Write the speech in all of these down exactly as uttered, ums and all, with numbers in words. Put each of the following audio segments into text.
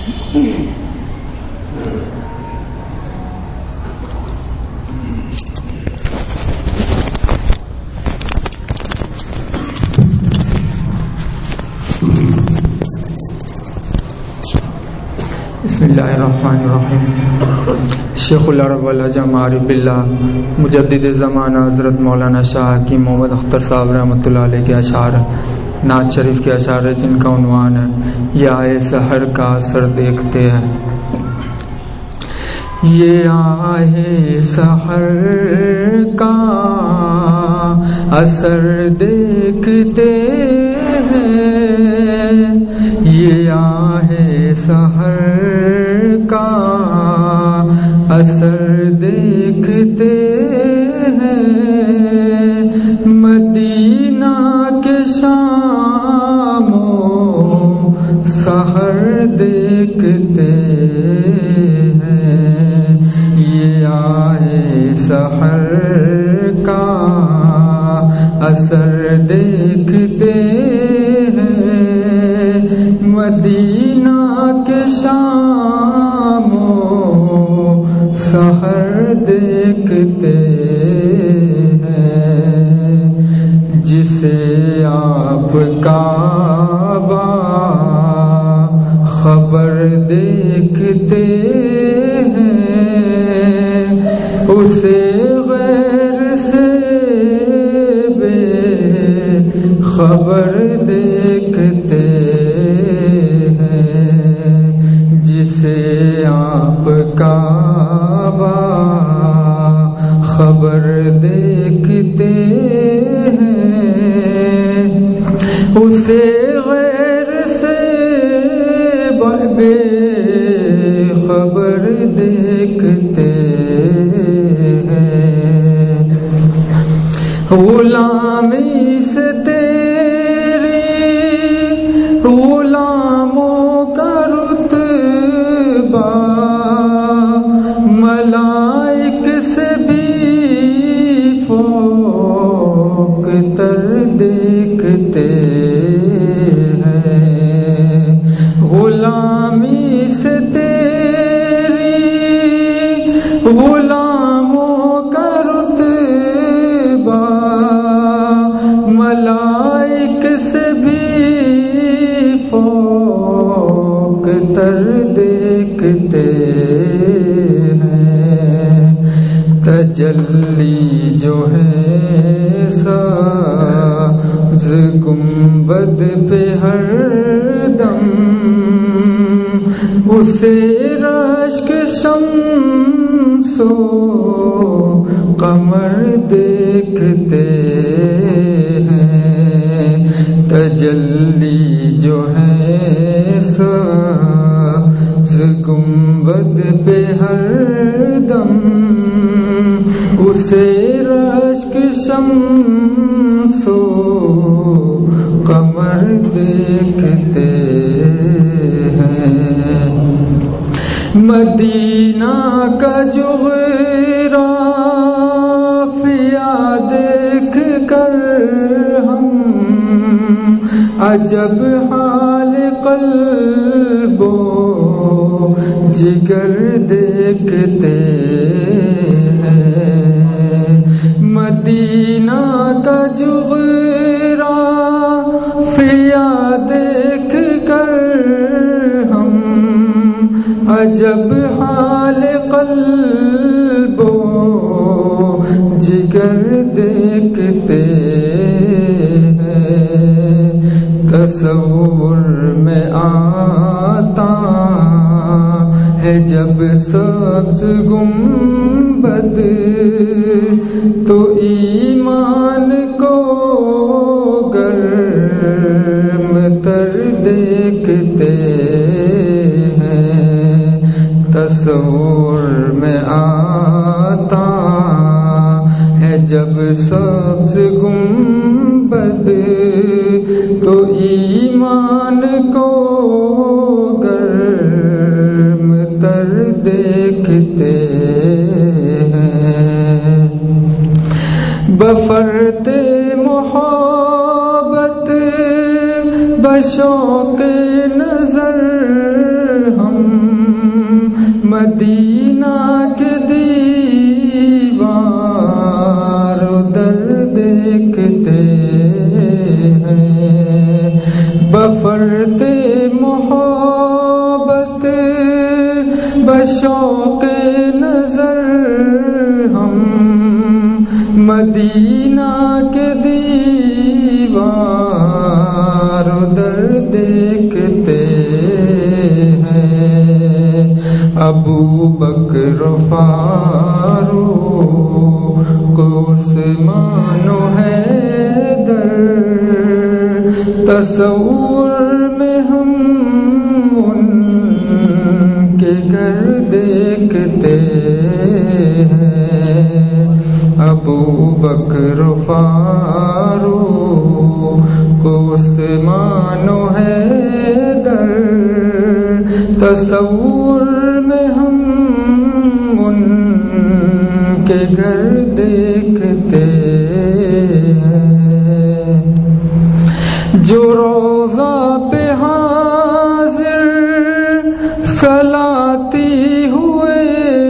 بسم اللہ الرحمن الرحیم۔ شیخ العرب والعجم عارف باللہ مجدد زمانہ حضرت مولانا شاہ حکیم محمد اختر صاحب رحمۃ اللہ علیہ کے اشعار نعت شریف کے اشعار ہیں جن کا عنوان ہے یہ آئے سحر کا اثر دیکھتے ہیں۔ یہ آئے سحر کا اثر دیکھتے ہیں، یہ آئے سحر کا اثر دیکھتے ہیں، مدینہ کے شام و سحر دیکھتے ہیں، یہ آئے سحر کا اثر دیکھتے ہیں، مدینہ کے شام و سحر دیکھتے ہیں، جسے آپ کا با خبر دیکھتے ہیں، اسے غیر سے بے خبر دیکھتے ہیں، جسے آپ کا با خبر دیکھتے ہیں، اسے غیر سے بے خبر دیکھتے ہیں، غلامی سے تیری غلاموں کا رتبہ ملائک سے بھی فوق تر دیکھتے ہیں، غلامی سے تیری غلاموں کا رتبہ ملائک سے بھی فوق تر دیکھتے ہیں، تجلی جو ہے ساز گنبد پہ ہر دم، اسے رشک شمس و قمر دیکھتے ہیں، تجلی جو ہے ساز گنبد پہ ہر دم، اسے رشک شمس و قمر دیکھتے ہیں، مدینہ کا جغرافیہ دیکھ کر ہم عجب حال قلب و جگر دیکھتے ہیں، مدینہ کا جغرافیہ دیکھ کر ہم عجب حال قلب و جگر دیکھتے ہیں، تصور میں آتا ہے جب سبز گنبد تو ایمان کو گرم تر دیکھتے ہیں، تصور میں آتا ہے جب سبز گنبد تو ایمان کو گرم تر دیکھتے ہیں، بفرط محبت بشوق نظر ہم محبت بشوق نظر ہم مدینہ کے دیوار ادھر دیکھتے ہیں. ابو بکر فاروق عثمان و حیدر تصور میں ہم ان کے گھر دیکھتے ہیں. ابو بکر فاروق عثمان و حیدر تصور میں ہم ان کے گھر دیکھتے ہیں. جو روضہ پہ حاضر صلاتی ہوئے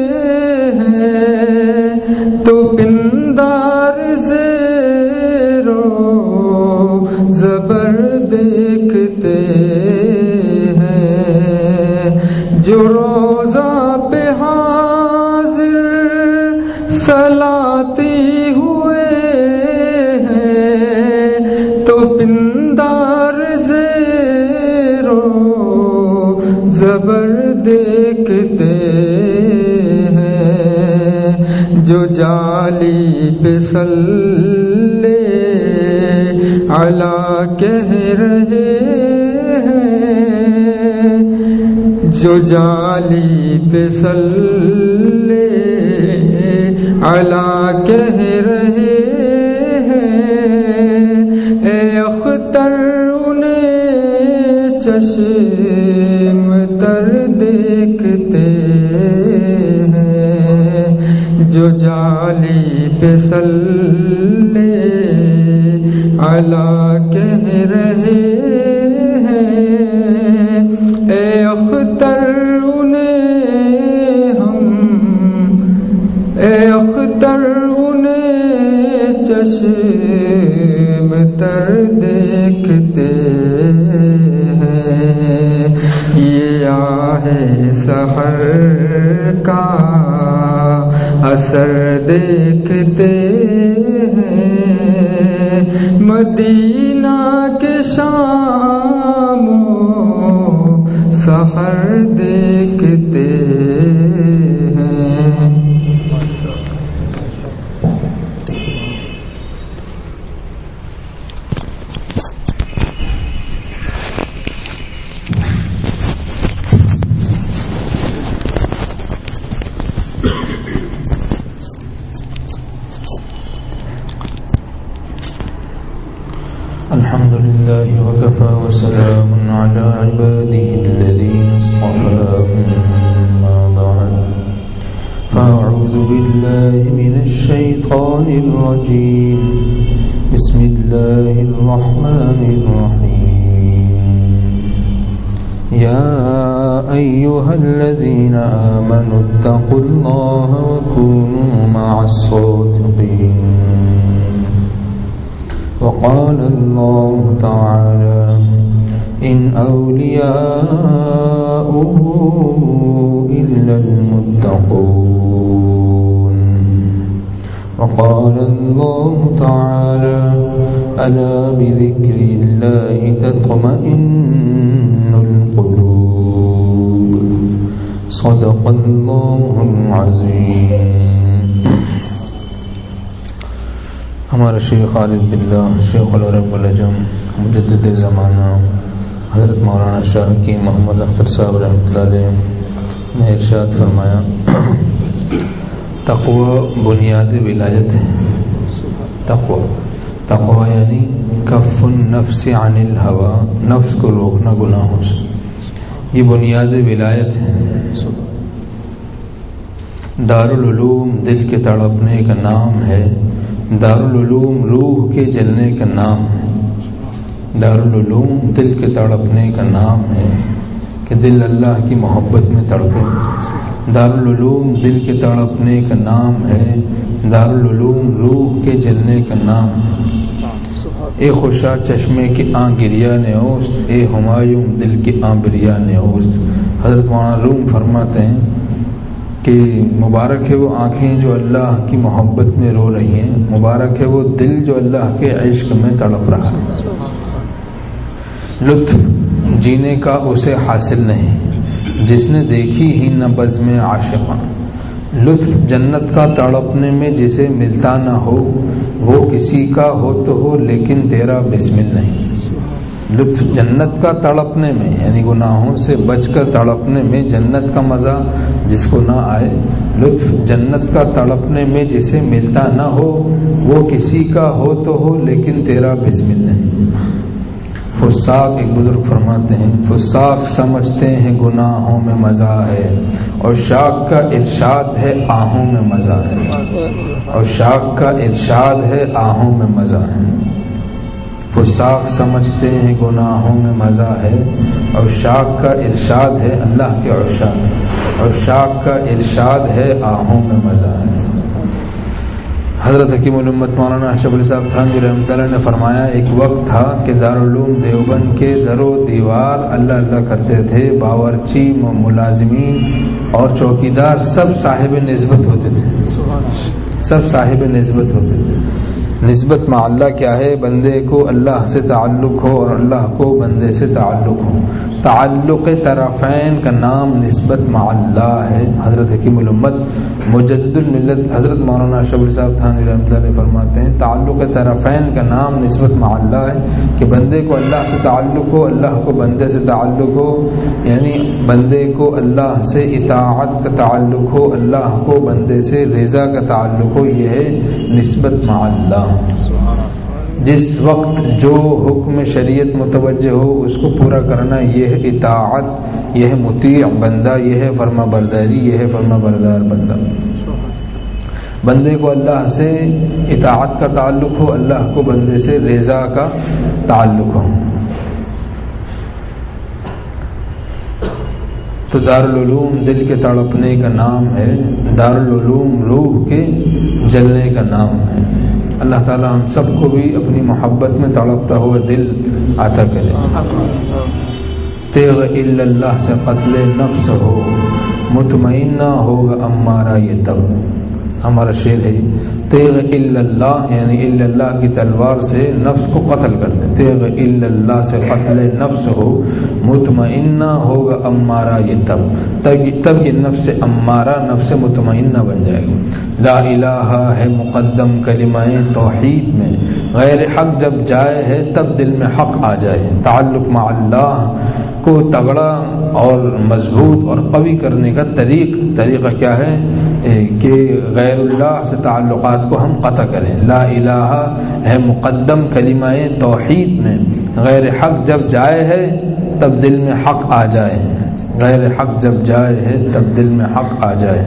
ہیں تو پندار زیرو زبر دیکھتے ہیں. جو روضہ پہ حاضر صلاتی ہوئے ہیں تو پندار زیرو زبر دیکھتے ہیں. جو جالی پہ صلی علی کہہ رہے ہیں جو جالی پہ صلی علی کہہ رہے ہیں. اے اختر انہیں چشم تر دیکھتے ہیں. جو جالی پہ صلی علی کہہ رہے ہیں اے اختر انہیں ہم اے اختر انہیں چشم تر دیکھتے ہیں. یہ آہ سحر کا اثر دیکھتے ہیں. مدینہ کے شام و سحر دیکھتے ہیں. الحمد لله وكفى وسلام على عباده الذين اصطفى. أما بعد فأعوذ بالله من الشيطان الرجيم. بسم الله الرحمن الرحيم. يا أيها الذين آمنوا اتقوا الله وكونوا مع الصادقين. وقال الله تعالى إن أولياؤه إلا المتقون. وقال الله تعالى ألا بذكر الله تطمئن القلوب. صدق الله العظيم. ہمارے شیخ عارف باللہ شیخ العرب والعجم مجدد زمانہ حضرت مولانا شاہ کی محمد اختر صاحب رحمۃ اللہ علیہ نے ارشاد فرمایا تقوی بنیاد ولایت ہے. تقوی تقوی یعنی کف النفس عن الہوى، نفس کو روکنا گناہوں سے، یہ بنیاد ولایت ہے. دارالعلوم دل کے تڑپنے کا نام ہے، دارالعلوم روح کے جلنے کا نام ہے. دارالعلوم دل کے تڑپنے کا نام ہے کہ دل اللہ کی محبت میں تڑپے. دارالعلوم دل کے تڑپنے کا نام ہے، دارالعلوم روح کے جلنے کا نام ہے. اے خوشا چشمے کے آں گریا نے اوست، اے ہمایوں دل کے آں بریا نے اوست۔ حضرت مولانا روم فرماتے ہیں کہ مبارک ہے وہ آنکھیں جو اللہ کی محبت میں رو رہی ہیں، مبارک ہے وہ دل جو اللہ کے عشق میں تڑپ رہا ہے۔ لطف جینے کا اسے حاصل نہیں جس نے دیکھی ہی نہ بزم عاشقاں، لطف جنت کا تڑپنے میں جسے ملتا نہ ہو، وہ کسی کا ہو تو ہو لیکن تیرا بسمل نہیں۔ لطف جنت کا تڑپنے میں یعنی گناہوں سے بچ کر تڑپنے میں جنت کا مزہ جس کو نہ آئے، لطف جنت کا تڑپنے میں جسے ملتا نہ ہو، وہ کسی کا ہو تو ہو لیکن تیرا بسمل نہیں۔ فساق ایک بزرگ فرماتے ہیں فساق سمجھتے ہیں گناہوں میں مزہ ہے، اور شاق کا ارشاد ہے آہوں میں مزہ ہے، اور شاق کا ارشاد ہے آہوں میں مزہ ہے۔ فساق سمجھتے ہیں گناہوں میں مزہ ہے، اور شاق کا ارشاد ہے اللہ کے عشاق، اور شاق کا ارشاد ہے آہوں میں مزہ ہے۔ حضرت حکیم الامت مولانا اشرف علی صاحب تھانوی رحمۃ اللہ نے فرمایا ایک وقت تھا کہ دارالعلوم دیوبند کے در و دیوار اللہ اللہ کرتے تھے، باورچی ملازمین اور چوکیدار سب صاحب نسبت ہوتے تھے، سب صاحب نسبت ہوتے تھے۔ نسبت مع اللہ کیا ہے؟ بندے کو اللہ سے تعلق ہو اور اللہ کو بندے سے تعلق ہو۔ تعلق طرفین کا نام نسبت مع اللہ ہے۔ حضرت حکیم الامت مجدد الملت حضرت مولانا اشرف علی صاحب تھانوی رحمۃ اللہ علیہ فرماتے ہیں تعلق طرفین کا نام نسبت مع اللہ ہے کہ بندے کو اللہ سے تعلق ہو، اللہ کو بندے سے تعلق ہو، یعنی بندے کو اللہ سے اطاعت کا تعلق ہو، اللہ کو بندے سے رضا کا تعلق ہو، یہ ہے نسبت مع اللہ۔ جس وقت جو حکم شریعت متوجہ ہو اس کو پورا کرنا، یہ ہے اطاعت، یہ ہے مطیع بندہ، یہ ہے فرما برداری، یہ ہے فرما بردار بندہ۔ بندے کو اللہ سے اطاعت کا تعلق ہو، اللہ کو بندے سے رضا کا تعلق ہو۔ تو دارالعلوم دل کے تڑپنے کا نام ہے، دارالعلوم روح کے جلنے کا نام ہے۔ اللہ تعالی ہم سب کو بھی اپنی محبت میں تڑپتا ہوا دل عطا کرے۔ تیغ الا اللہ سے قتل نفس ہو، مطمئنہ ہوگا امارہ یہ تب۔ ہمارا شعر ہے تیغ الا اللہ یعنی الا اللہ کی تلوار سے نفس کو قتل کر دے، تیغ الا اللہ سے قتل نفس ہو، مطمئنہ ہوگا امارہ یہ تب، تب یہ نفس امارہ نفس مطمئنہ بن جائے گی۔ لا الہ ہے مقدم کلمہ توحید میں، غیر حق جب جائے ہے تب دل میں حق آ جائے۔ تعلق مع اللہ کو تگڑا اور مضبوط اور قوی کرنے کا طریق طریقہ کیا ہے کہ غیر اللہ سے تعلقات کو ہم قطع کریں۔ لا الہ ہے مقدم کلمہ توحید میں، غیر حق جب جائے ہے تب دل میں حق آ جائے، غیر حق جب جائے ہے تب دل میں حق آ جائے۔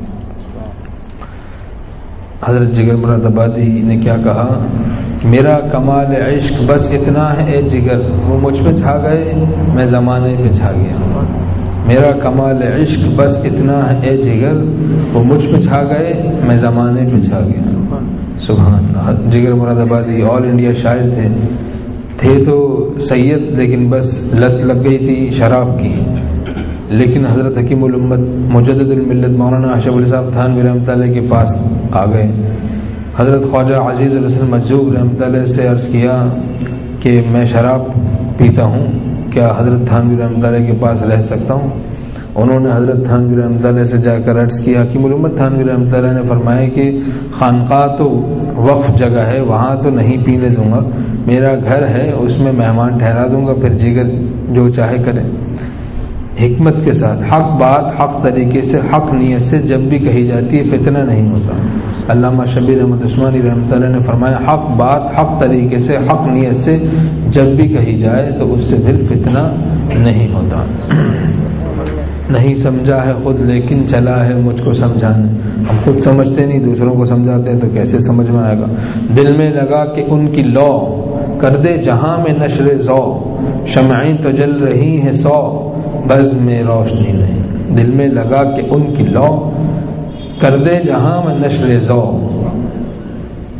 حضرت جگر مراد آبادی نے کیا کہا؟ میرا کمال عشق بس اتنا ہے اے جگر، وہ مجھ پہ چھا گئے میں زمانے پہ چھا گیا۔ میرا کمال عشق بس اتنا ہے اے جگر، وہ مجھ پہ چھا گئے میں زمانے پہ چھا گیا۔ سبحان اللہ۔ جگر مراد آبادی آل انڈیا شاعر تھے تھے تو سید، لیکن بس لت لگ گئی تھی شراب کی۔ لیکن حضرت حکیم الامت مجدد الملت مولانا اشرف علی صاحب تھانوی رحمۃ اللہ کے پاس آ گئے۔ حضرت خواجہ عزیز الحسن مجذوب رحمۃ اللہ سے عرض کیا کہ میں شراب پیتا ہوں، کیا حضرت تھانوی رحمۃ اللہ کے پاس رہ سکتا ہوں؟ انہوں نے حضرت تھانوی رحمۃ اللہ سے جا کر عرض کیا حکیم الامت تھانوی رحمۃ اللہ نے فرمایا کہ خانقاہ تو وقف جگہ ہے، وہاں تو نہیں پینے دوں گا، میرا گھر ہے اس میں مہمان ٹھہرا دوں گا، پھر جگر جو چاہے کرے۔ حکمت کے ساتھ حق بات حق طریقے سے حق نیت سے جب بھی کہی جاتی ہے فتنہ نہیں ہوتا۔ علامہ شبیر احمد عثمانی رحمۃ اللہ نے فرمایا حق بات حق طریقے سے حق نیت سے جب بھی کہی جائے تو اس سے پھر فتنہ نہیں ہوتا۔ نہیں سمجھا ہے خود لیکن چلا ہے مجھ کو سمجھانے، ہم خود سمجھتے نہیں دوسروں کو سمجھاتے ہیں تو کیسے سمجھ میں آئے گا۔ دل میں لگا کہ ان کی لو کر دے جہاں میں نشر ذو، شمعیں تو جل رہی ہیں سو بز میں روشنی نہیں۔ دل میں لگا کہ ان کی لو کر دے جہاں میں نشر ذو،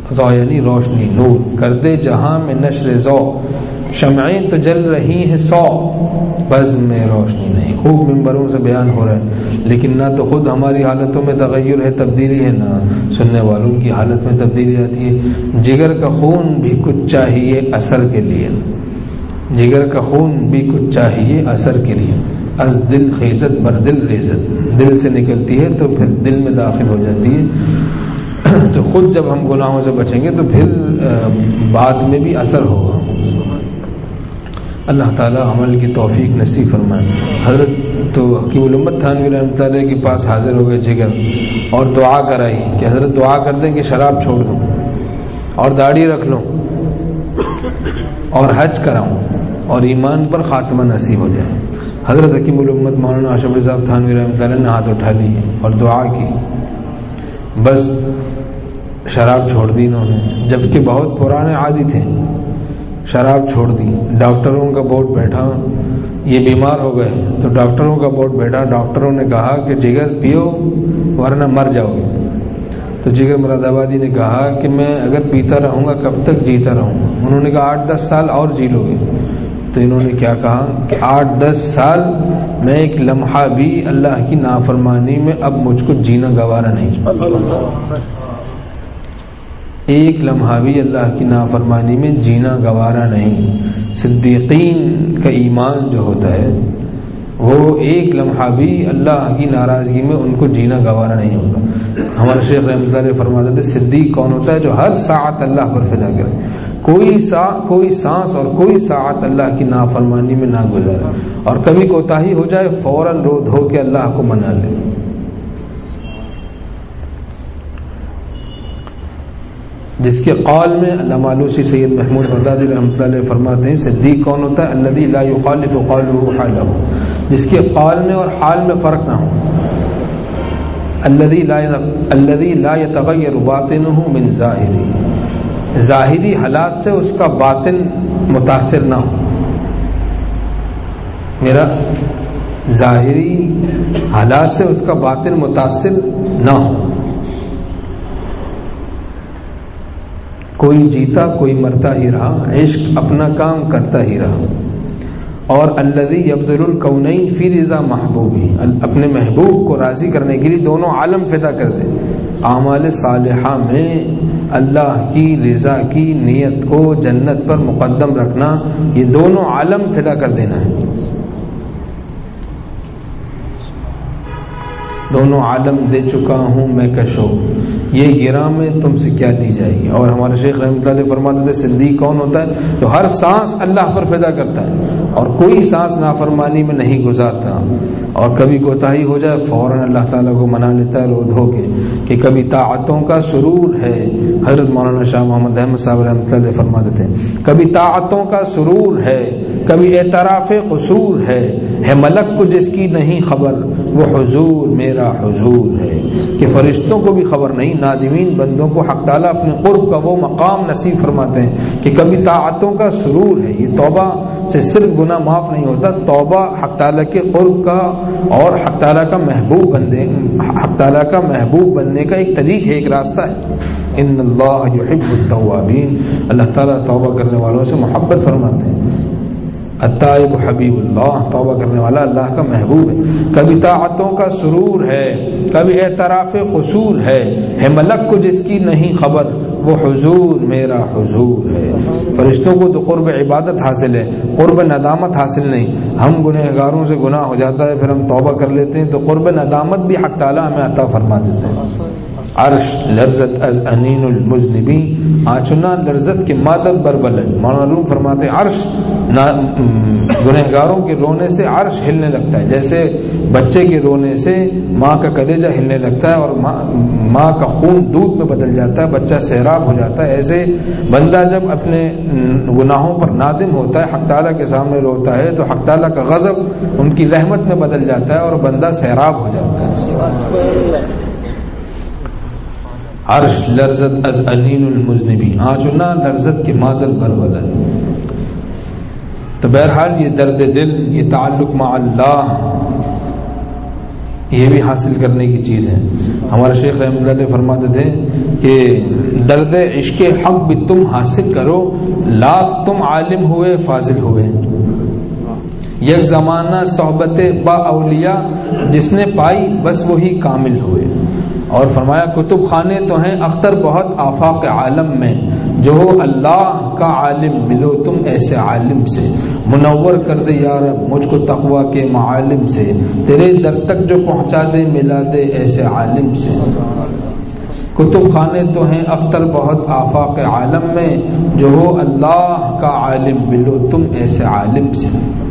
ضو یعنی روشنی، نور کر دے جہاں میں نشر ضو، شمعیں تو جل رہی ہیں سو، بزم میں روشنی نہیں. خوب ممبروں سے بیان ہو رہا ہے، لیکن نہ تو خود ہماری حالتوں میں تغیر ہے، تبدیلی ہے، نہ سننے والوں کی حالت میں تبدیلی آتی ہے. جگر کا خون بھی کچھ چاہیے اثر کے لیے، جگر کا خون بھی کچھ چاہیے اثر کے لیے. از دل خیزت بر دل ریزت، دل سے نکلتی ہے تو پھر دل میں داخل ہو جاتی ہے. تو خود جب ہم گناہوں سے بچیں گے تو پھر بات میں بھی اثر ہوگا. اللہ تعالی عمل کی توفیق نصیب فرمائے. حضرت تو حکیم الامت تھانوی رحمۃ اللہ کے پاس حاضر ہو گئے جگر اور دعا کرائی کہ حضرت دعا کر دیں کہ شراب چھوڑ لوں اور داڑھی رکھ لوں اور حج کراؤں اور ایمان پر خاتمہ نصیب ہو جائے. حضرت حکیم الامت مولانا اشرف علی صاحب تھانوی رحمۃ اللہ نے ہاتھ اٹھا لی اور دعا کی، بس شراب چھوڑ دی انہوں نے، جبکہ بہت پرانے عادی تھے. شراب چھوڑ دی. ڈاکٹروں کا بورڈ بیٹھا، یہ بیمار ہو گئے تو ڈاکٹروں کا بورڈ بیٹھا. ڈاکٹروں نے کہا کہ جگر پیو ورنہ مر جاؤ گے. تو جگر مراد آبادی نے کہا کہ میں اگر پیتا رہوں گا کب تک جیتا رہوں گا؟ انہوں نے کہا آٹھ دس سال اور جی لو گے. تو انہوں نے کیا کہا کہ آٹھ دس سال میں ایک لمحہ بھی اللہ کی نافرمانی میں اب مجھ کو جینا گوارا نہیں، ایک لمحہ بھی اللہ کی نافرمانی میں جینا گوارا نہیں. صدیقین کا ایمان جو ہوتا ہے وہ ایک لمحہ بھی اللہ کی ناراضگی میں ان کو جینا گوارا نہیں ہوگا. ہمارے شیخ رحمۃ اللہ علیہ فرماتے تھے صدیق کون ہوتا ہے؟ جو ہر ساعت اللہ پر فدا کرے، کوئی سا کوئی سانس اور کوئی ساعت اللہ کی نافرمانی میں نہ گزارے، اور کبھی کوتاہی ہو جائے فوراً رو دھو کے اللہ کو منا لے. جس کے قول میں علامہ آلوسی سید محمود بغدادی رحمۃ اللہ علیہ فرماتے ہیں صدیق کون ہوتا ہے؟ الذی لا یخالف قوله حاله، جس کے قول میں اور حال میں فرق نہ ہو. الذی لا الذی لا یتغیر باطنه من ظاہری، ظاہری حالات سے اس کا باطن متاثر نہ ہو. میرا ظاہری حالات سے اس کا باطن متاثر نہ ہو. کوئی جیتا کوئی مرتا ہی رہا، عشق اپنا کام کرتا ہی رہا. اور الذی یبذل الکونین فی رضا محبوبی، اپنے محبوب کو راضی کرنے کے لیے دونوں عالم فدا کر دے. اعمال صالحہ میں اللہ کی رضا کی نیت کو جنت پر مقدم رکھنا، یہ دونوں عالم فدا کر دینا ہے. دونوں عالم دے چکا ہوں میں کشو، یہ گراں میں تم سے کیا لی جائے گی. اور ہمارے شیخ رحمۃ اللہ علیہ فرماتے تھے صدیق کون ہوتا ہے؟ جو ہر سانس اللہ پر فدا کرتا ہے اور کوئی سانس نافرمانی میں نہیں گزارتا، اور کبھی کوتاہی ہو جائے فوراً اللہ تعالیٰ کو منا لیتا ہے رو دھو کے. کہ کبھی طاعتوں کا سرور ہے، حضرت مولانا شاہ محمد احمد صاحب رحمۃ اللہ علیہ فرماتے تھے کبھی طاعتوں کا سرور ہے، کبھی اعتراف قصور ہے، ہے ملک کو جس کی نہیں خبر وہ حضور میرا حضور ہے. کہ فرشتوں کو بھی خبر نہیں، نادمین بندوں کو حق تعالیٰ اپنے قرب کا وہ مقام نصیب فرماتے ہیں کہ کبھی طاعتوں کا سرور ہے. یہ توبہ سے صرف گناہ معاف نہیں ہوتا، توبہ حق تعالیٰ کے قرب کا اور حق تعالیٰ کا محبوب بننے حق تعالیٰ کا محبوب بننے کا ایک طریق ہے، ایک راستہ ہے. ان اللہ یحب التوابین، اللہ تعالیٰ توبہ کرنے والوں سے محبت فرماتے ہیں. التائب حبیب اللہ، توبہ کرنے والا اللہ کا محبوب ہے. کبھی طاعتوں کا سرور ہے، کبھی اعتراف قصور ہے، ہے ملک کو جس کی نہیں خبر وہ حضور میرا حضور ہے. فرشتوں کو تو قرب عبادت حاصل ہے، قرب ندامت حاصل نہیں. ہم گنہگاروں سے گناہ ہو جاتا ہے پھر ہم توبہ کر لیتے ہیں تو قرب ندامت بھی حق تعالیٰ ہمیں عطا فرما دیتے ہیں. عرش لرزت از انین المذنبین، آنچنا لرزت کے مادر بربلن. معلوم فرماتے ہیں عرش گنہگاروں کے رونے سے عرش ہلنے لگتا ہے، جیسے بچے کے رونے سے ماں کا کلیجہ ہلنے لگتا ہے اور ماں, ماں کا خون دودھ میں بدل جاتا ہے، بچہ سیراب ہو جاتا ہے. ایسے بندہ جب اپنے گناہوں پر نادم ہوتا ہے، حق تعالیٰ کے سامنے روتا ہے تو حق تعالیٰ کا غضب ان کی رحمت میں بدل جاتا ہے اور بندہ سیراب ہو جاتا ہے. عرش لرزت از انین المذنبین، آنچنا لرزت کے مادر بربلن. تو بہرحال یہ درد دل، یہ تعلق مع اللہ یہ بھی حاصل کرنے کی چیز ہے. ہمارے شیخ رحمۃ اللہ علیہ فرماتے تھے کہ درد عشق حق بھی تم حاصل کرو، لاکھ تم عالم ہوئے فاضل ہوئے. یک زمانہ صحبت با اولیاء جس نے پائی بس وہی کامل ہوئے. اور فرمایا کتب خانے تو ہیں اختر بہت آفاق عالم میں، جو ہو اللہ کا عالم ملو تم ایسے عالم سے. منور کر دے یا رب مجھ کو تقوی کے معالم سے، تیرے در تک جو پہنچا دے ملا دے ایسے عالم سے. کتب خانے تو ہیں اختر بہت آفاق عالم میں، جو ہو اللہ کا عالم ملو تم ایسے عالم سے.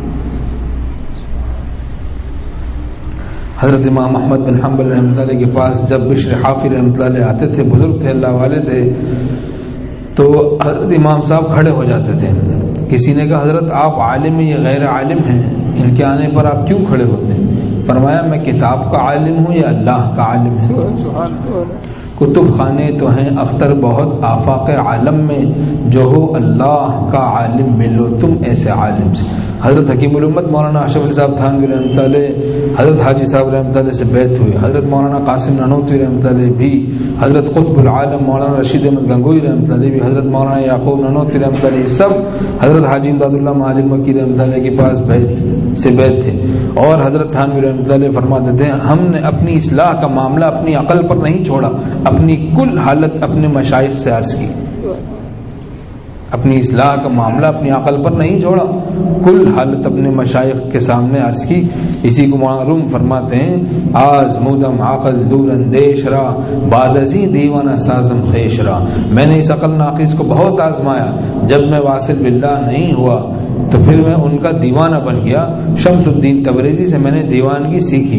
حضرت امام احمد بن حنبل رحمۃ اللہ کے پاس جب بشر حافی رحمۃ اللہ آتے تھے، بزرگ تھے، اللہ والے تھے، تو حضرت امام صاحب کھڑے ہو جاتے تھے. کسی نے کہا حضرت آپ عالم ہیں، یہ غیر عالم ہیں، ان کے آنے پر آپ کیوں کھڑے ہوتے ہیں؟ فرمایا میں کتاب کا عالم ہوں یا اللہ کا عالم ہوں. کتب خانے تو ہیں اختر بہت آفاق عالم میں، جو ہو اللہ کا عالم ملو تم ایسے عالم سے. حضرت حکیم الامت مولانا اشرف علی صاحب تھانوی رحمۃ اللہ، حضرت حاجی صاحب رحمۃ اللہ سے بیعت ہوئی. حضرت مولانا قاسم نانوتوی رحمۃ اللہ بھی، حضرت قطب العالم مولانا رشید احمد گنگوئی رحمۃ اللہ بھی، حضرت مولانا یعقوب نانوتوی رحمۃ اللہ، سب حضرت حاجی امداد اللہ مہاجر مکی رحمۃ اللہ کے پاس بیعت سے بیعت تھے. اور حضرت تھانوی رحمۃ اللہ فرماتے تھے ہم نے اپنی اصلاح کا معاملہ اپنی عقل پر نہیں چھوڑا، اپنی کل حالت اپنے مشائخ سے عرض کی. اپنی اصلاح کا معاملہ اپنی عقل پر نہیں چھوڑا، کل حالت اپنے مشائخ کے سامنے عرض کی. اسی کو معلوم فرماتے ہیں آزمودم عقل دور اندیش را، بعد ازیں دیوانہ سازم خیش را. میں نے اس عقل ناقص کو بہت آزمایا، جب میں واصل باللہ نہیں ہوا تو پھر میں ان کا دیوانہ بن گیا. شمس الدین تبریزی سے میں نے دیوانگی سیکھی.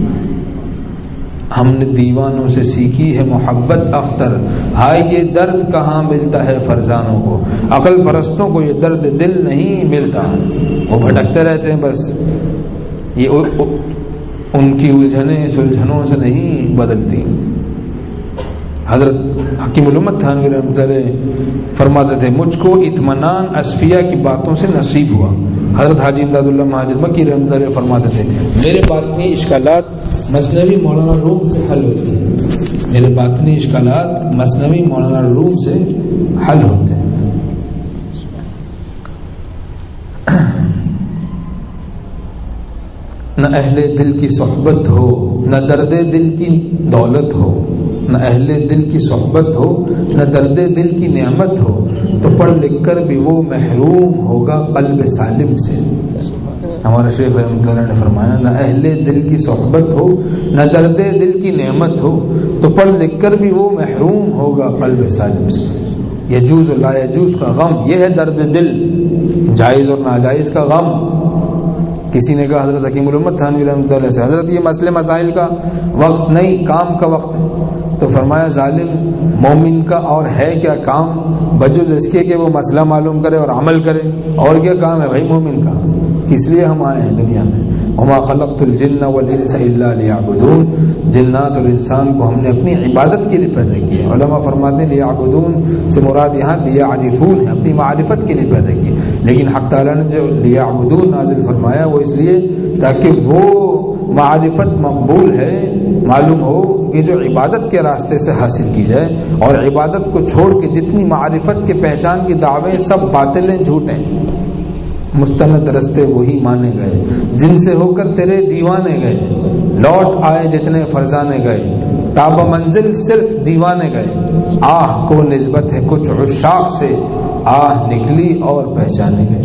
ہم نے دیوانوں سے سیکھی ہے محبت اختر، ہائے یہ درد کہاں ملتا ہے فرزانوں کو. عقل پرستوں کو یہ درد دل نہیں ملتا، وہ بھٹکتے رہتے ہیں، بس یہ ان کی الجھنیں سلجھنوں سے نہیں بدلتی. حضرت حکیم الامت تھانوی رحمۃ اللہ فرماتے تھے مجھ کو اطمینان اصفیاء کی باتوں سے نصیب ہوا. حضرت حاجی امداد اللہ مہاجر مکی رحمۃ اللہ فرماتے تھے میرے باطنی اشکالات مثنوی مولانا روم سے حل ہوتے ہیں. میرے باطنی اشکالات مثنوی مولانا روم سے حل ہوتے ہیں. نہ اہل دل کی صحبت ہو، نہ درد دل کی دولت ہو. نہ اہل دل کی صحبت ہو، نہ درد دل کی نعمت ہو، تو پڑھ لکھ کر بھی وہ محروم ہوگا قلب سالم سے. ہمارا شیخ رحمۃ اللہ نے فرمایا نہ اہل دل کی صحبت ہو، نہ درد دل کی نعمت ہو، تو پڑھ لکھ کر بھی وہ محروم ہوگا قلب سالم سے. یجوز و لا یجوز کا غم، یہ ہے درد دل، جائز اور ناجائز کا غم. کسی نے کہا حضرت حکیم الامت تھانوی رحمۃ اللہ سے حضرت یہ مسئلے مسائل کا وقت نہیں، کام کا وقت ہے. تو فرمایا ظالم مومن کا اور ہے کیا کام بجز اس کے کہ وہ مسئلہ معلوم کرے اور عمل کرے، اور کیا کام ہے بھائی مومن کا؟ اس لیے ہم آئے ہیں دنیا میں. وما خلقت الجن والانس الا ليعبدون. جنات اور انسان کو ہم نے اپنی عبادت کے لیے پیدا کیا. علماء فرماتے ہیں لیعبدون سے مراد یہاں لیعرفون ہے، اپنی معرفت کے لیے پیدا کیا. لیکن حق تعالیٰ نے جو لیعبدون نازل فرمایا وہ اس لیے تاکہ وہ معرفت مقبول ہے معلوم ہو کہ جو عبادت کے راستے سے حاصل کی جائے، اور عبادت کو چھوڑ کے جتنی معرفت کے پہچان کی دعوے سب باطلیں جھوٹیں. مستند رستے وہی مانے گئے جن سے ہو کر تیرے دیوانے گئے، لوٹ آئے جتنے فرزانے گئے، تاب منزل صرف دیوانے گئے. آہ کو نسبت ہے کچھ عشاق سے، آہ نکلی اور پہچانے گئے.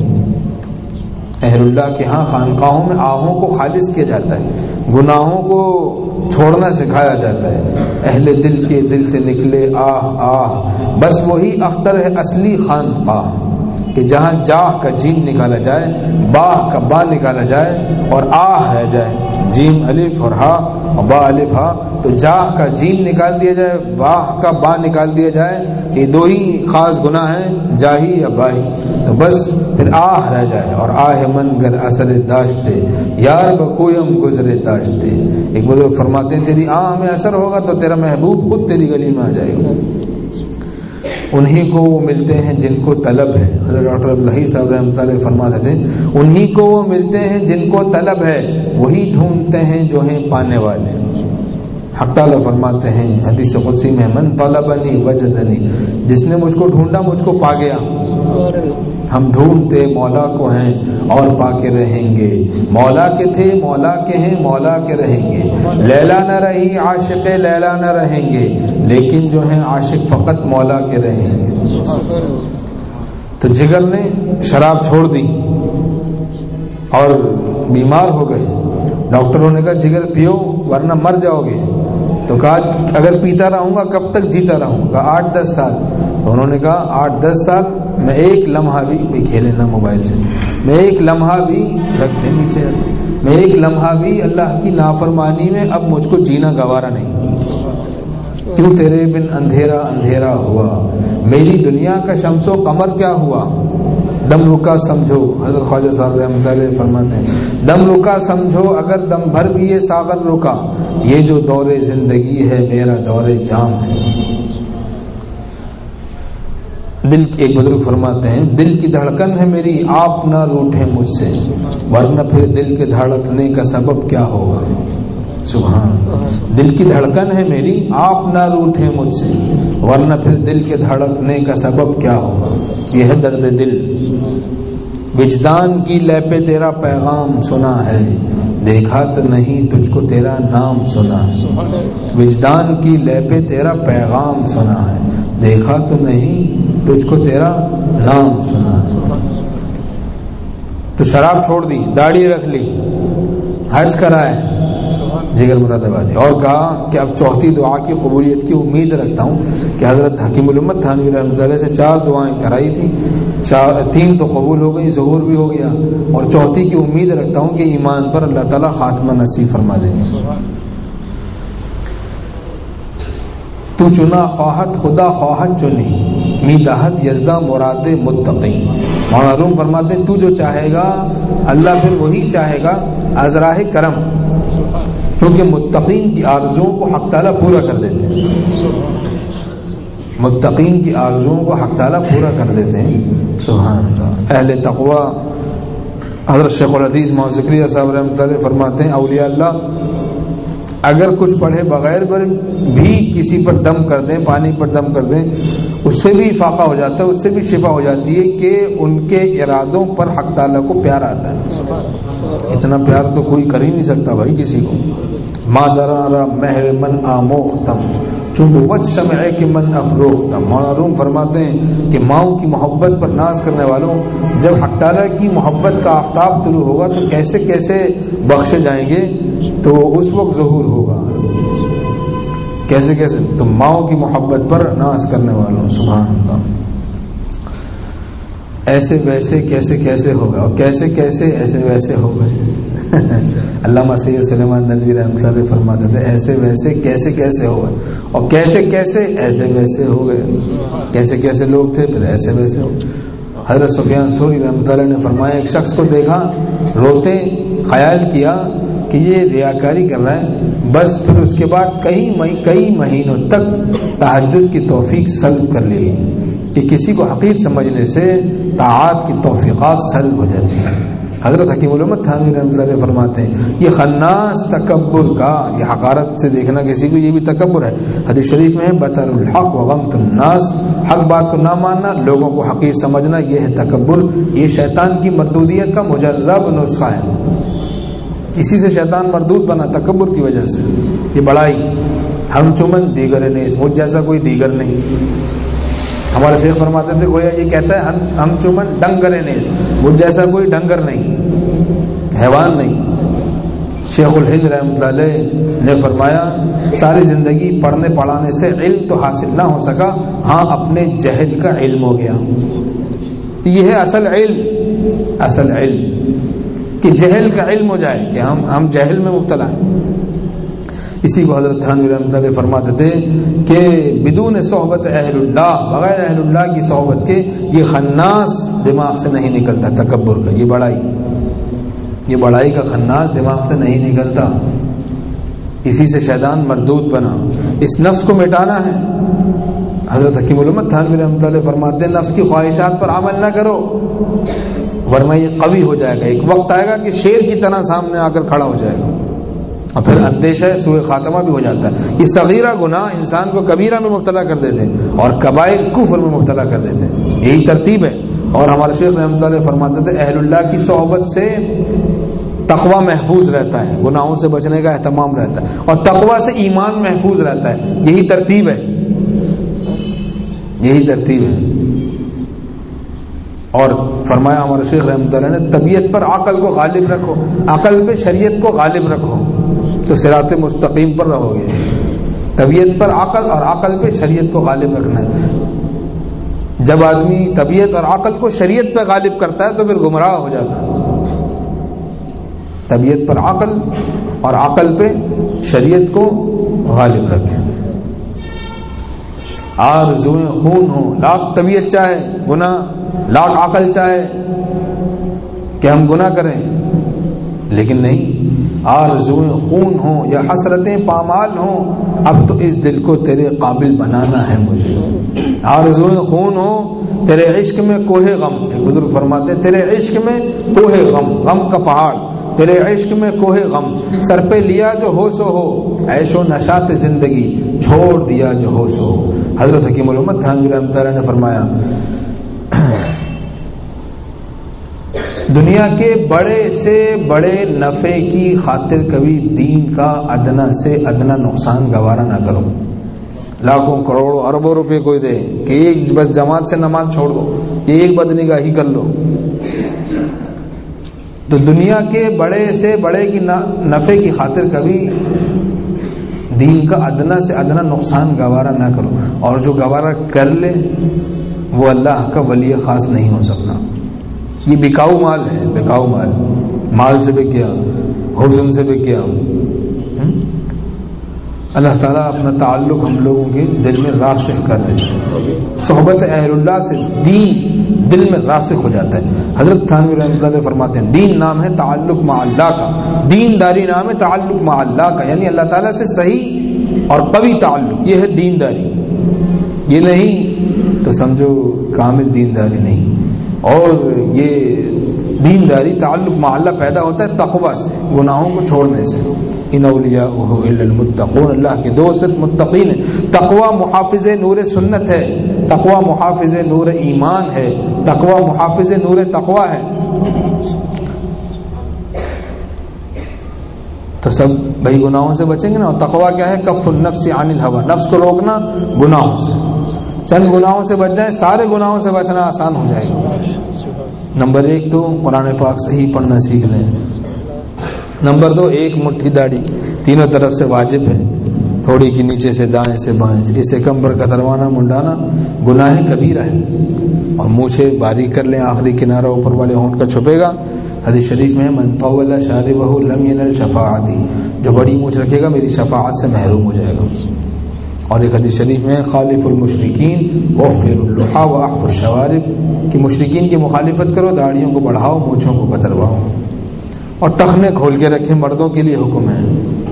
اہل اللہ کے ہاں خانقاہوں میں آہوں کو خالص کیا جاتا ہے، گناہوں کو چھوڑنا سکھایا جاتا ہے. اہل دل کے دل سے نکلے آہ آہ، بس وہی اختر ہے اصلی خانقاہ کہ جہاں جاہ کا جیم نکالا جائے، باہ کا با نکالا جائے اور آہ رہ جائے. جیم الف اور ہا اور با الف ہا، تو جاہ کا جیم نکال دیا جائے، باہ کا با نکال دیا جائے. یہ دو ہی خاص گناہ ہیں، جاہی یا باہی. تو بس پھر آہ رہ جائے. اور آہ من گر اثر داشتے یار بکویم گزرے داشتے. ایک بزرگ فرماتے ہیں تیری آہ میں اثر ہوگا تو تیرا محبوب خود تیری گلی میں آ جائے گا. انہی کو وہ ملتے ہیں جن کو طلب ہے. حضرت ڈاکٹر عبدالحی صاحب رحمۃ اللہ فرماتے تھے انہی کو وہ ملتے ہیں جن کو طلب ہے, وہی ڈھونڈتے ہیں جو ہیں پانے والے. حق تعالیٰ فرماتے ہیں حدیث قدسی میں من طلبنی وجدنی, جس نے مجھ کو ڈھونڈا مجھ کو پا گیا. ہم ڈھونڈتے مولا کو ہیں اور پا کے رہیں گے. مولا کے تھے مولا کے ہیں مولا کے رہیں گے. لیلا نہ رہی عاشق لیلا نہ رہیں گے, لیکن جو ہیں عاشق فقط مولا کے رہیں گے. تو جگر نے شراب چھوڑ دی اور بیمار ہو گئے. ڈاکٹروں نے کہا جگر پیو ورنہ مر جاؤ گے. تو کہا اگر پیتا رہوں گا کب تک جیتا رہوں گا؟ آٹھ دس سال. تو انہوں نے کہا آٹھ دس سال میں ایک لمحہ بھی, بھی کھیلے نا موبائل سے, میں ایک لمحہ بھی رکھ دیں نیچے, میں ایک لمحہ بھی اللہ کی نافرمانی میں اب مجھ کو جینا گوارا نہیں. کیوں تیرے بن اندھیرا اندھیرا ہوا, میری دنیا کا شمس و قمر کیا ہوا. دم رکا سمجھو, حضرت خواجہ صاحب رحمۃ اللہ علیہ فرماتے ہیں دم رکا سمجھو اگر دم بھر بھی یہ ساغر رکا, یہ جو دور زندگی ہے میرا دور جام ہے. دل ایک بزرگ فرماتے ہیں دل کی دھڑکن ہے میری آپ نہ روٹھے مجھ سے, ورنہ پھر دل کے دھڑکنے کا سبب کیا ہوگا. سبحان, دل کی دھڑکن ہے میری آپ نہ روٹھے مجھ سے, ورنہ پھر دل کے دھڑکنے کا سبب کیا ہوگا. یہ ہے درد دل. وجدان کی لے پہ تیرا پیغام سنا ہے, دیکھا تو نہیں تجھ کو تیرا نام سنا ہے. وجدان کی لے پہ تیرا پیغام سنا ہے, دیکھا تو نہیں تجھ کو تیرا نام سنا ہے. تو شراب چھوڑ دی, داڑھی رکھ لی, حج کرائے, جگر مراد آبادی, اور کہا کہ اب چوتھی دعا کی قبولیت کی امید رکھتا ہوں کہ حضرت حکیم الامت تھانوی رحمۃ اللہ سے چار دعائیں کرائی تھی, چار تین تو قبول ہو گئی, ظہور بھی ہو گیا, اور چوتھی کی امید رکھتا ہوں کہ ایمان پر اللہ تعالیٰ خاتمہ نصیب فرما دے گا. تو چنا خواہت خدا خواہت چنی, می دہت یزدہ مراد متقی. مولانا روم فرماتے ہیں تو جو چاہے گا اللہ پھر وہی چاہے گا از راہ کرم, کیونکہ متقین کی آرزوؤں کو حق تعالیٰ پورا کر دیتے ہیں. متقین کی آرزوؤں کو حق تعالیٰ پورا کر دیتے ہیں. سبحان اللہ. اہل تقوی حضرت شیخ الحدیث محمد زکریا صاحب رحمۃ اللہ فرماتے ہیں اولیاء اللہ اگر کچھ پڑھے بغیر پر بھی کسی پر دم کر دیں, پانی پر دم کر دیں, اس سے بھی افاقہ ہو جاتا ہے, اس سے بھی شفا ہو جاتی ہے کہ ان کے ارادوں پر حق تعالیٰ کو پیار آتا ہے. اتنا پیار تو کوئی کر ہی نہیں سکتا بھائی کسی کو. ماں درارا مہر من آموختم چنبوت شمع کے من افروختم. مولانا روم فرماتے ہیں کہ ماؤں کی محبت پر ناز کرنے والوں جب حق تعالیٰ کی محبت کا آفتاب طلوع ہوگا تو کیسے کیسے بخشے جائیں گے, تو اس وقت ظہور ہوگا. کیسے کیسے تو ماؤں کی محبت پر ناز کرنے والوں. سبحان اللہ. ایسے ویسے کیسے کیسے ہوگا, اور کیسے کیسے ایسے ویسے ہو گئے. علامہ سید سلیمان ندوی رحمۃ اللہ علیہ فرماتے تھے ایسے ویسے کیسے کیسے ہو گئے, اور کیسے کیسے ایسے ویسے ہو گئے. کیسے کیسے لوگ تھے پھر ایسے ویسے ہو. حضرت سفیان ثوری رحمۃ اللہ نے فرمایا ایک شخص کو دیکھا روتے, خیال کیا کہ یہ ریاکاری کر رہا ہے, بس پھر اس کے بعد کئی کئی مہینوں تک تہجد کی توفیق سلب کر لی کہ کسی کو حقیر سمجھنے سے طاعات کی توفیقات سلب ہو جاتی ہیں. حضرت حکیم الامت تھانوی رحمۃ اللہ علیہ فرماتے ہیں یہ خناس تکبر کا, یہ حقارت سے دیکھنا کسی کو, یہ بھی تکبر ہے. حدیث شریف میں بطر الحق وغمت الناس, حق بات کو نہ ماننا, لوگوں کو حقیر سمجھنا, یہ ہے تکبر. یہ شیطان کی مردودیت کا مجرب نسخہ ہے. اسی سے شیطان مردود بنا, تکبر کی وجہ سے. یہ بڑائی, ہم چمن دیگر نیس, مجھ جیسا کوئی دیگر نہیں. ہمارے شیخ فرماتے تھے گویا یہ کہتا ہے ہم ہم چمن ڈنگر نیس, مجھ جیسا کوئی ڈنگر نہیں, حیوان نہیں. شیخ الہند رحمۃ اللہ علیہ نے فرمایا ساری زندگی پڑھنے پڑھانے سے علم تو حاصل نہ ہو سکا, ہاں اپنے جہل کا علم ہو گیا. یہ ہے اصل علم, اصل علم کہ جہل کا علم ہو جائے کہ ہم ہم جہل میں مبتلا ہیں. اسی کو حضرت تھانوی رحمۃ اللہ فرماتے تھے کہ بدون صحبت اہل اللہ, بغیر اہل اللہ کی صحبت کے یہ خناس دماغ سے نہیں نکلتا تکبر کا. یہ بڑائی, یہ بڑائی کا خناس دماغ سے نہیں نکلتا. اسی سے شیطان مردود بنا. اس نفس کو مٹانا ہے, حضرت حکیم الامت تھانوی رحمۃ اللہ فرماتے ہیں نفس کی خواہشات پر عمل نہ کرو ورنہ یہ قوی ہو جائے گا، ایک وقت آئے گا کہ شیر کی طرح سامنے آ کر کھڑا ہو جائے گا، اور پھر اندیشہ سوء خاتمہ بھی ہو جاتا ہے۔ یہ صغیرہ گناہ انسان کو کبیرہ میں مبتلا کر دیتے ہیں اور کبائر کفر میں مبتلا کر دیتے ہیں، یہی ترتیب ہے۔ اور ہمارے شیخ رحمۃ اللہ فرماتے تھے اہل اللہ کی صحبت سے تقوی محفوظ رہتا ہے، گناہوں سے بچنے کا اہتمام رہتا ہے، اور تقوی سے ایمان محفوظ رہتا ہے، یہی ترتیب ہے، یہی ترتیب ہے۔ اور فرمایا ہمارے شیخ رحمۃ اللہ نے طبیعت پر عقل کو غالب رکھو، عقل پہ شریعت کو غالب رکھو تو صراط مستقیم پر رہو گے۔ طبیعت پر عقل اور عقل پہ شریعت کو غالب رکھنا ہے۔ جب آدمی طبیعت اور عقل کو شریعت پہ غالب کرتا ہے تو پھر گمراہ ہو جاتا ہے۔ طبیعت پر عقل اور عقل پہ شریعت کو غالب رکھیں۔ آرزوئیں خون ہو، لاکھ طبیعت چاہے گناہ، لاکھ عقل چاہے کہ ہم گناہ کریں، لیکن نہیں، آرزوئیں خون ہوں یا حسرتیں پامال ہوں، اب تو اس دل کو تیرے قابل بنانا ہے مجھے۔ آرزوئیں خون ہوں، تیرے عشق میں کوہ غم، ایک بزرگ فرماتے ہیں تیرے عشق میں کوہ غم، غم کا پہاڑ، تیرے عشق میں کوہ غم، سر پہ لیا جو ہو سو ہو، عیش و نشاط زندگی چھوڑ دیا جو ہو سو ہو۔ حضرت حکیم الامت تھانوی رحمۃ اللہ نے فرمایا دنیا کے بڑے سے بڑے نفع کی خاطر کبھی دین کا ادنا سے ادنا نقصان گوارا نہ کرو۔ لاکھوں کروڑوں اربوں روپے کوئی دے کہ ایک بس جماعت سے نماز چھوڑ دو، یہ ایک بدنگاہی کر لو، تو دنیا کے بڑے سے بڑے کی نفع کی خاطر کبھی دین کا ادنا سے ادنا نقصان گوارا نہ کرو، اور جو گوارا کر لے وہ اللہ کا ولی خاص نہیں ہو سکتا۔ یہ بکاؤ مال ہے، بکاؤ مال، مال سے بک گیا، حسن سے بک گیا۔ اللہ تعالیٰ اپنا تعلق ہم لوگوں کے دل میں راسخ کر دے، صحبت اہل اللہ سے دین دل میں راسخ ہو جاتا ہے۔ حضرت تھانوی رحمۃ اللہ فرماتے ہیں دین نام ہے تعلق مع اللہ کا، دین داری نام ہے تعلق مع اللہ کا، یعنی اللہ تعالیٰ سے صحیح اور قوی تعلق، یہ ہے دین داری۔ یہ نہیں تو سمجھو کامل دین داری نہیں۔ اور یہ دینداری تعلق مع اللہ پیدا ہوتا ہے تقوی سے، گناہوں کو چھوڑنے سے۔ ان اولیاءہ الا المتقون، اللہ کے دوست صرف متقین ہیں۔ تقوی محافظ نور سنت ہے، تقوی محافظ نور ایمان ہے، تقوی محافظ نور تقوی ہے۔ تو سب بھائی گناہوں سے بچیں گے نا۔ تقوی کیا ہے؟ کف النفس عن الہوى، نفس کو روکنا گناہوں سے۔ چند گناہوں سے بچ جائیں، سارے گناہوں سے بچنا آسان ہو جائے گا۔ نمبر ایک تو قرآن پاک صحیح پڑھنا سیکھ لیں۔ نمبر دو ایک مٹھی داڑھی تینوں طرف سے واجب ہے، تھوڑی کی نیچے سے دائیں سے بائیں سے، اسے کمر کتروانا منڈانا گناہ کبیرہ ہے۔ اور مونچھیں باریک کر لیں، آخری کنارہ اوپر والے ہونٹ کا چھپے گا۔ حدیث شریف میں من طول شاربہ لم ینل شفاعتی، جو بڑی مونچھ رکھے گا میری شفاعت سے محروم ہو جائے گا۔ اور ایک حدیث شریف میں خالف المشرکین وفر اللحى واحف الشوارب، کہ مشرکین کی مخالفت کرو، داڑھیوں کو بڑھاؤ، مونچھوں کو کترواؤ، اور ٹخنے کھول کے رکھیں، مردوں کے لیے حکم ہے۔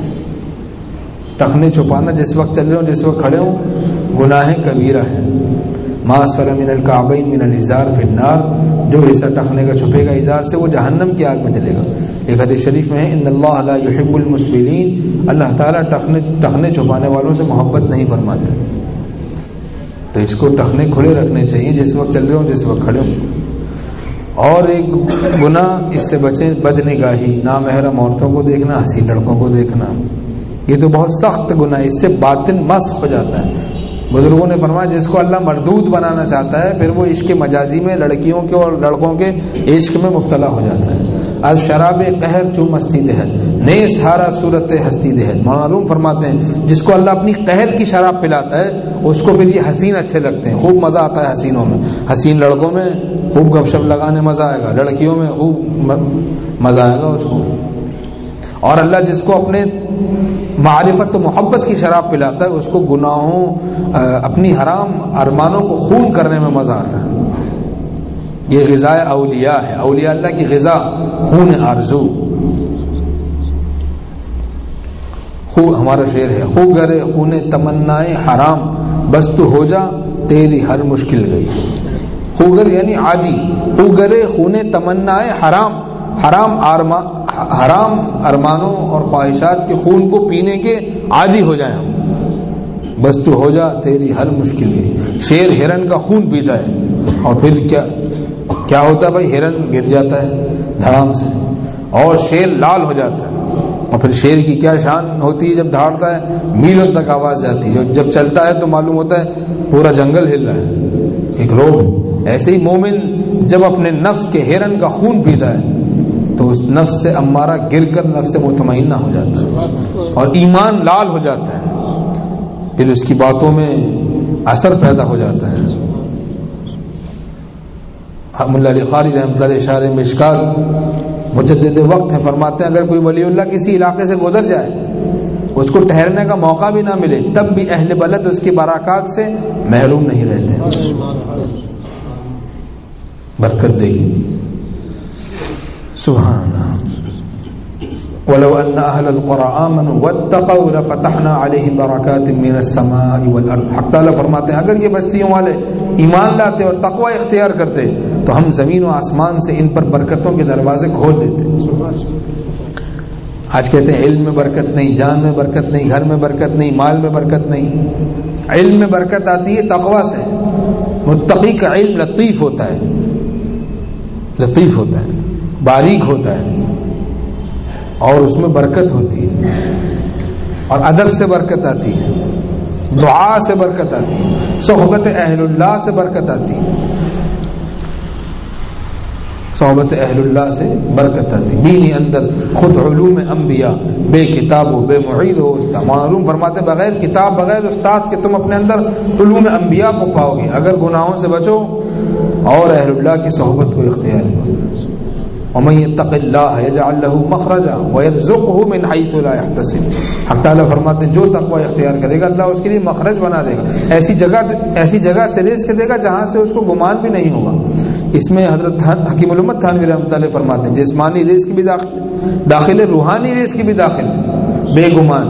ٹخنے چھپانا جس وقت چل رہے ہوں، جس وقت کھڑے ہوں، گناہ کبیرہ ہے۔ ما اسفل من الکعبین من الازار فی النار، جو حصہ ٹخنے کا چھپے گا ازار سے وہ جہنم کی آگ میں جلے گا۔ ایک حدیث شریف میں ہے ان اللہ لا یحب المسبلین، اللہ تعالیٰ ٹخنے ٹخنے چھپانے والوں سے محبت نہیں فرماتے۔ تو اس کو ٹخنے کھلے رکھنے چاہیے جس وقت چل رہے ہوں، جس وقت کھڑے ہوں۔ اور ایک گناہ اس سے بچیں، بدنگاہی، نامحرم عورتوں کو دیکھنا، حسین لڑکوں کو دیکھنا، یہ تو بہت سخت گناہ ہے، اس سے باطن مسخ ہو جاتا ہے۔ بزرگوں نے فرمایا جس کو اللہ مردود بنانا چاہتا ہے پھر وہ عشق مجازی میں لڑکیوں کے اور لڑکوں کے عشق میں مبتلا ہو جاتا ہے۔ از شراب قہر چوں مستی دہد نیست ہارا صورت ہستی دہد، معلوم فرماتے ہیں جس کو اللہ اپنی قہر کی شراب پلاتا ہے اس کو پھر یہ حسین اچھے لگتے ہیں، خوب مزہ آتا ہے حسینوں میں، حسین لڑکوں میں خوب گپ شپ لگانے مزہ آئے گا، لڑکیوں میں خوب مزہ آئے گا اس کو۔ اور اللہ جس کو اپنے معرفت و محبت کی شراب پلاتا ہے اس کو گناہوں، اپنی حرام ارمانوں کو خون کرنے میں مزہ آتا ہے۔ یہ غذا اولیاء ہے، اولیاء اللہ کی غذا خون آرزو۔ خوب ہمارا شعر ہے، خوب گرے خون تمنائے حرام بس تو ہو جا تیری ہر مشکل گئی. خوگر یعنی عادی، خوگرے خونے تمنائے حرام، حرام آرما حرام ارمانوں اور خواہشات کے خون کو پینے کے عادی ہو جائیں ہم. بس تو ہو جا تیری ہر مشکل گئی. شیر ہرن کا خون پیتا ہے اور پھر کیا کیا ہوتا ہے بھائی؟ ہرن گر جاتا ہے دھڑام سے اور شیر لال ہو جاتا ہے. اور پھر شیر کی کیا شان ہوتی ہے، جب دھاڑتا ہے میلوں تک آواز جاتی ہے، جب چلتا ہے تو معلوم ہوتا ہے پورا جنگل ہل رہا ہے، ایک روب. ایسے ہی مومن جب اپنے نفس کے ہرن کا خون پیتا ہے تو اس نفس سے امارہ گر کر نفس مطمئنہ ہو جاتا ہے اور ایمان لال ہو جاتا ہے، پھر اس کی باتوں میں اثر پیدا ہو جاتا ہے. مولا علی قاری رحمۃ اللہ علیہ شارح مشکات مجدد وقت ہے، فرماتے ہیں اگر کوئی ولی اللہ کسی علاقے سے گزر جائے، اس کو ٹھہرنے کا موقع بھی نہ ملے، تب بھی اہل بلد اس کی برکات سے محروم نہیں رہتے. برکت دے گی. سبحان اللہ. وَلَوْ أَنَّ أَهْلَ الْقُرَىٰ آمَنُوا وَاتَّقَوْا لَفَتَحْنَا عَلَيْهِمْ بَرَكَاتٍ مِّنَ السَّمَاءِ وَالْأَرْضِ. حق تعالیٰ فرماتے ہیں اگر یہ بستیوں والے ایمان لاتے اور تقوی اختیار کرتے تو ہم زمین و آسمان سے ان پر برکتوں کے دروازے کھول دیتے. آج کہتے ہیں علم میں برکت نہیں، جان میں برکت نہیں، گھر میں برکت نہیں، مال میں برکت نہیں. علم میں برکت آتی ہے تقوی سے. متقی کا علم لطیف ہوتا ہے، لطیف ہوتا ہے، باریک ہوتا ہے اور اس میں برکت ہوتی ہے. اور ادب سے برکت آتی ہے، دعا سے برکت آتی ہے، صحبت اہل اللہ سے برکت آتی ہے، صحبت اہل اللہ سے برکت آتی. بینی اندر خود علوم انبیاء بے کتاب و بے معید و استاد. معلوم فرماتے بغیر کتاب بغیر استاد کے تم اپنے اندر علوم انبیاء کو پاؤ گے اگر گناہوں سے بچو اور اہل اللہ کی صحبت کو اختیار کرو. ومن يتق الله يجعل له مخرجا ويرزقه من حيث لا يحتسب. حق تعالیٰ فرماتے ہیں جو تقوی اختیار کرے گا اللہ اس کے لیے مخرج بنا دے گا، ایسی جگہ ایسی جگہ سے رزق دے گا جہاں سے اس کو گمان بھی نہیں ہوگا. اس میں حضرت حکیم الامت تھانوی رحمۃ اللہ فرماتے ہیں جسمانی رزق بھی داخل داخل ہے، روحانی رزق بھی داخل ہے بے گمان.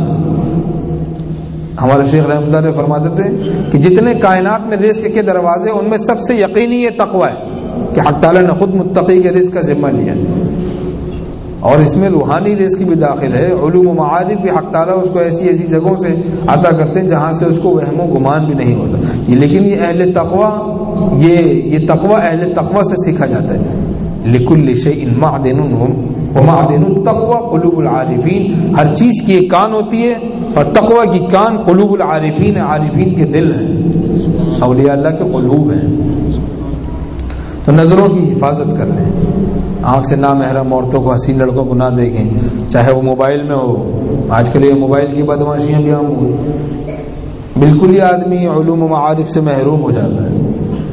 ہمارے شیخ رحمۃ اللہ فرماتے تھے کہ جتنے کائنات میں رزق کے دروازے ان میں سب سے یقینی یہ تقوی ہے کہ حق تعالیٰ نے خود متقی کے رزق کا ذمہ لیا، اور اس میں روحانی رزق بھی داخل ہے. علوم و معارف بھی حق تعالیٰ اس کو ایسی ایسی جگہوں سے عطا کرتے ہیں جہاں سے اس کو وہم و گمان بھی نہیں ہوتا. لیکن یہ اہل تقوی یہ یہ تقوی اہل تقوی سے سیکھا جاتا ہے. لِكُلِّ شَيْءٍ مَعْدِنٌ وَمَعْدِنُ التَّقْوَى قُلُوبُ الْعَارِفِينَ. ہر چیز کی ایک کان ہوتی ہے اور تقوی کی کان قلوب العارفین، عارفین کے دل ہیں، اولیاء اللہ کے قلوب ہیں. تو نظروں کی حفاظت کر لیں، آنکھ سے نامحرم عورتوں کو، حسین لڑکوں کو نہ دیکھیں، چاہے وہ موبائل میں ہو. آج کل یہ موبائل کی بدماشیاں بھی عام ہوئی، بالکل ہی آدمی علوم و معارف سے محروم ہو جاتا ہے.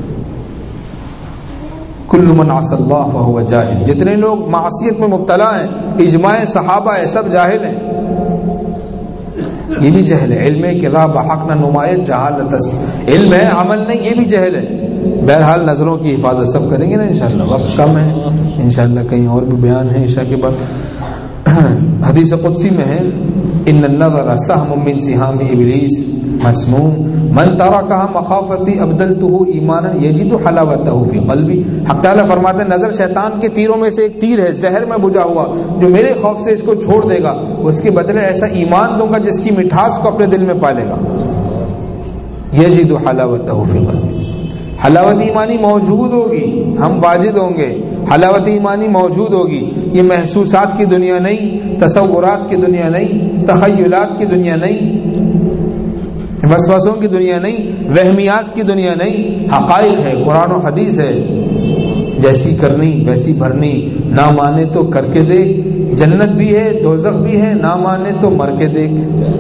کل من عصى اللہ فهو جاہل. جتنے لوگ معصیت میں مبتلا ہیں اجماع صحابہ ہے سب جاہل ہیں. یہ بھی جہل ہے. علم ہے کہ راہ بحق نہ نمایت جہالت، علم ہے عمل نہیں، یہ بھی جہل ہے. بہرحال نظروں کی حفاظت سب کریں گے نا انشاءاللہ. وقت کم ہے انشاءاللہ، کہیں اور بھی بیان ہے عشاء کے بعد. حدیث قدسی میں ہے ان النظر سهم من سهام ابلیس مسموم من ترکها مخافتی ابدلته ایمانا یجد حلاوته فی قلبی. حق تعالیٰ فرماتے ہیں نظر شیطان کے تیروں میں سے ایک تیر ہے، زہر میں بجھا ہوا، جو میرے خوف سے اس کو چھوڑ دے گا اس کے بدلے ایسا ایمان دوں گا جس کی مٹھاس کو اپنے دل میں پالے گا. یجد حلاوته فی قلبی. حلاوت ایمانی موجود ہوگی، ہم واجد ہوں گے. حلاوت ایمانی موجود ہوگی. یہ محسوسات کی دنیا نہیں، تصورات کی دنیا نہیں، تخیلات کی دنیا نہیں، وسوسوں کی دنیا نہیں، وہمیات کی دنیا نہیں. حقائق ہے، قرآن و حدیث ہے. جیسی کرنی ویسی بھرنی، نہ مانے تو کر کے دیکھ. جنت بھی ہے دوزخ بھی ہے، نہ مانے تو مر کے دیکھ.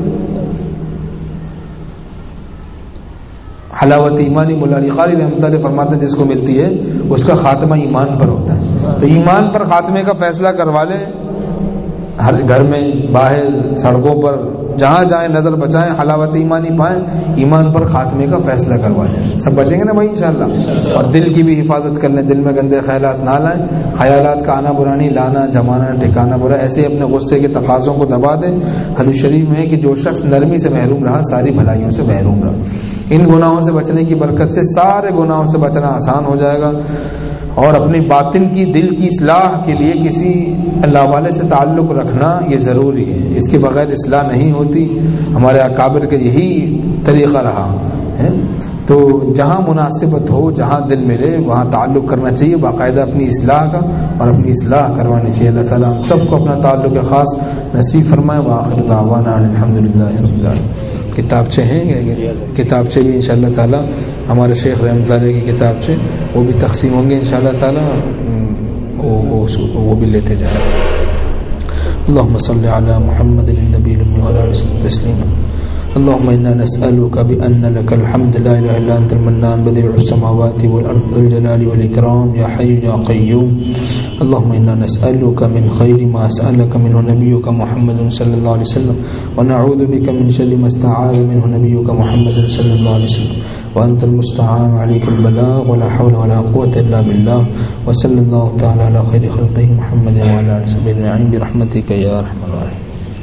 حلاوت ایمانی مولا علی قاری رحمۃ اللہ فرماتے ہیں جس کو ملتی ہے اس کا خاتمہ ایمان پر ہوتا ہے. تو ایمان پر خاتمے کا فیصلہ کروا لیں. ہر گھر میں، باہر، سڑکوں پر، جہاں جائیں نظر بچائیں، حلاوت ایمانی پائیں، ایمان پر خاتمے کا فیصلہ کروائیں. سب بچیں گے نا بھائی انشاءاللہ. اور دل کی بھی حفاظت کر لیں، دل میں گندے خیالات نہ لائیں، خیالات کا آنا برا نہیں، لانا جمانا ٹھکانا برا. ایسے اپنے غصے کے تقاضوں کو دبا دیں. حدیث شریف میں ہے کہ جو شخص نرمی سے محروم رہا ساری بھلائیوں سے محروم رہا. ان گناہوں سے بچنے کی برکت سے سارے گناہوں سے بچنا آسان ہو جائے گا. اور اپنی باطن کی دل کی اصلاح کے لیے کسی اللہ والے سے تعلق رکھنا یہ ضروری ہے. اس کے بغیر اصلاح نہیں ہوتی. ہمارے اکابر کا یہی طریقہ رہا ہے. تو جہاں مناسبت ہو، جہاں دل ملے وہاں تعلق کرنا چاہیے باقاعدہ اپنی اصلاح کا، اور اپنی اصلاح کروانی چاہیے. اللہ تعالیٰ ہم سب کو اپنا تعلق خاص نصیب فرمائے. وآخر دعوانا الحمدللہ رب العالمین. کتابچے ہیں کتابچے بھی انشاءاللہ تعالی ہمارے شیخ رحمۃ اللہ علیہ کی کتابچے وہ بھی تقسیم ہوں گے انشاءاللہ تعالی، وہ وہ بھی لیتے جائیں. اللهم صل على محمد النبي الأمي وعلى آله وصحبه تسليما. اللهم إنا نسألك بأن لك الحمد لا إله إلا أنت المنان بديع السماوات والأرض ذو الجلال والإكرام يا حي يا قيوم. اللهم إنا نسألك من خير ما سألك منه نبيك محمد صلى الله عليه وسلم، ونعوذ بك من شر ما استعاذ منه نبيك محمد صلى الله عليه وسلم، وأنت المستعان عليك البلاغ ولا حول ولا قوة إلا بالله. وصلى الله تعالى على خير خلقه محمد وعلى آله وصحبه أجمعين برحمتك يا أرحم الراحمين.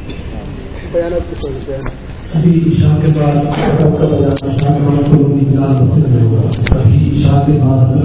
ابھی عشاء کے بعد ابھی عشاء کے بعد